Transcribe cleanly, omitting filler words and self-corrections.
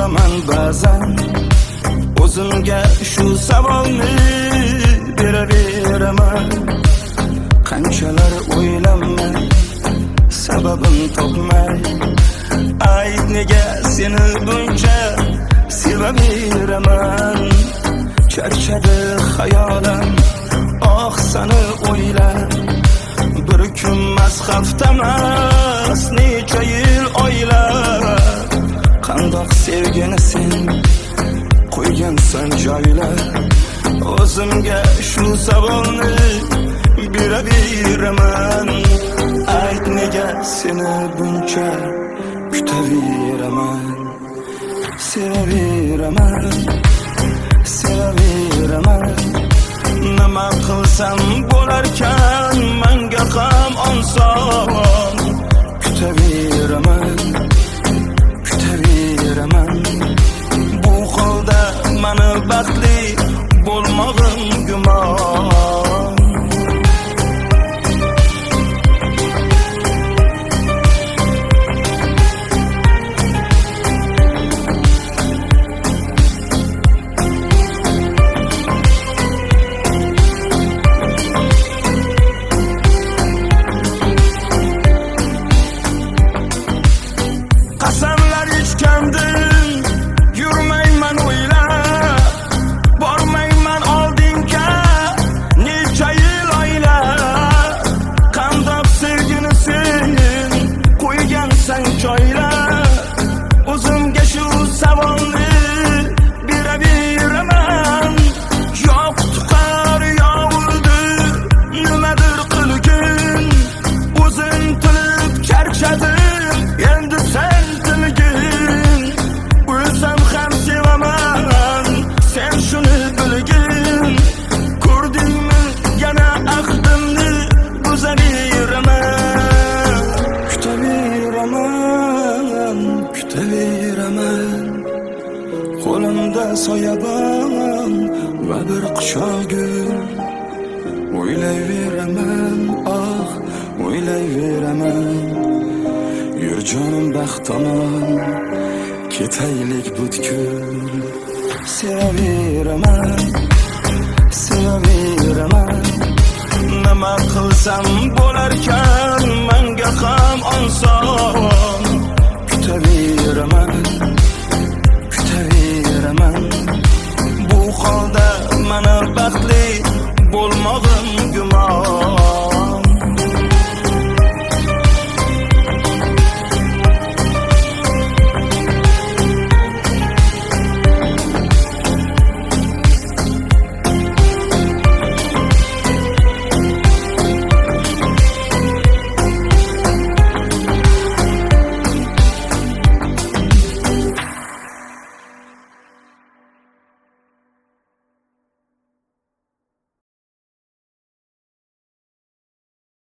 qilaman ba'zan o'zimga shu savolni beraveraman. Qanchalar o'ylamay sababim topmay ayt nega seni buncha sevaveraman. Charchadi xayolim oh seni o'ylab, bir kunmas haftamas necha yil oylab. Qandoq sevgini sen qo'ygansan joylab, o'zimga shu savolni beraveraman. Ayt nega seni buncha kutaveraman. Sevaveraman, sevaveraman. Nima qilsam bo'larkan menga ham oson. Kutaveraman, kutaveraman. Bu holda meni baxtli bo'lmog'im gumon. Qasamlar ichgandim, yurmayman o'ylab, bormayman oldinga necha yil oylab. Qandoq sevgini sen qo'ygansan joylab, o'zimga shu savolni beraveraman. Yo'q tuqar yog'ildi nimadir qilgin, o'zim tilib charchadim endi sen tilgin. O'zim ham sevaman sen shuni bilgin. Ko'rdingmi yana ahdimni buzaveraman. Kutaveraman, kutaveraman. Qo'limda soyabon va bir quchoq gul. O'ylayveraman, oh o'ylayveraman. Yur jonim baxt tomon ketaylik butkul. Sevaveraman, sevaveraman. Nima qilsam bo'larkan menga ham oson. Kutaveraman,